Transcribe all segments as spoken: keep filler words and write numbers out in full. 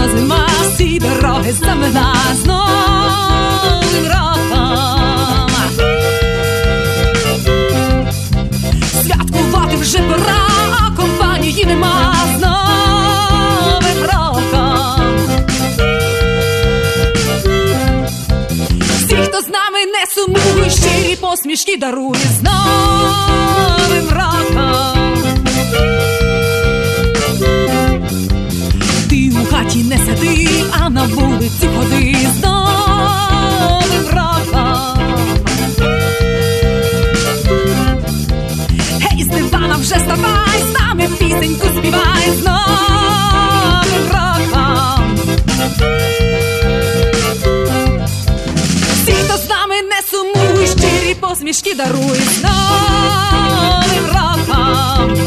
Тепла зима, всі дороги замила з Новим роком. Святкувати вже пора, а компанії нема з Новим роком. Всі, хто з нами не сумує, щирі посмішки дарує з Новим роком. Ти у хаті не сиди, а на вулиці ходи з Новим роком. Гей, з дивана вже вставай, з нами пісеньку співай з Новим роком. Всі, хто з нами не сумує, щирі посмішки дарує з Новим роком.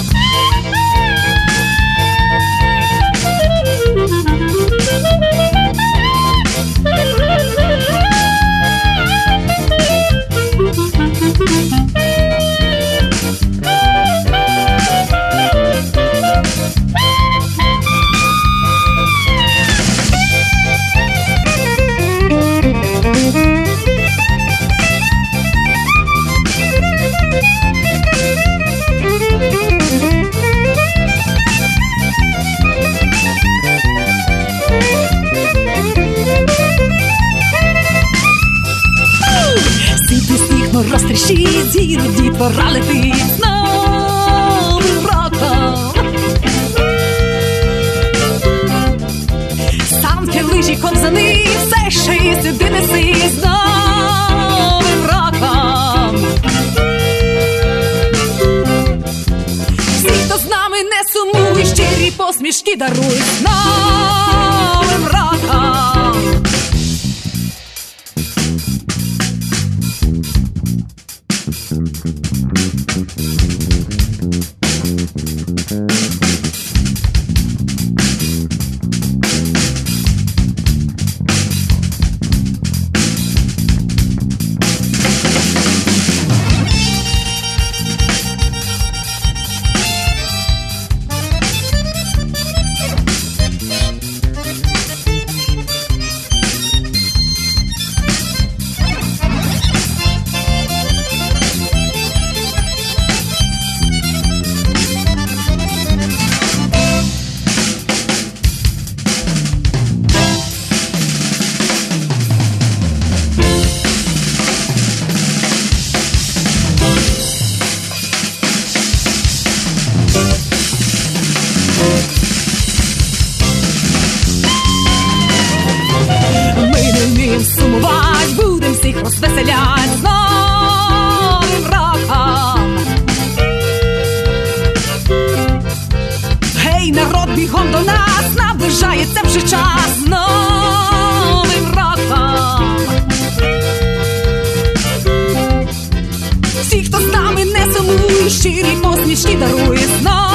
Розтріщить зіру, дітвора летить з Новим роком. Санки, лижі, ковзани, все, що є, сюди неси з Новим роком. Всі, хто з нами не сумує, щирі посмішки дарує з Новим роком. Сумувать, будем всіх розвеселять з Новим роком. Гей, народ, бігом до нас, наближається вже час з Новим роком. Всі, хто з нами не сумує, щирі посмішки дарує з Новим роком.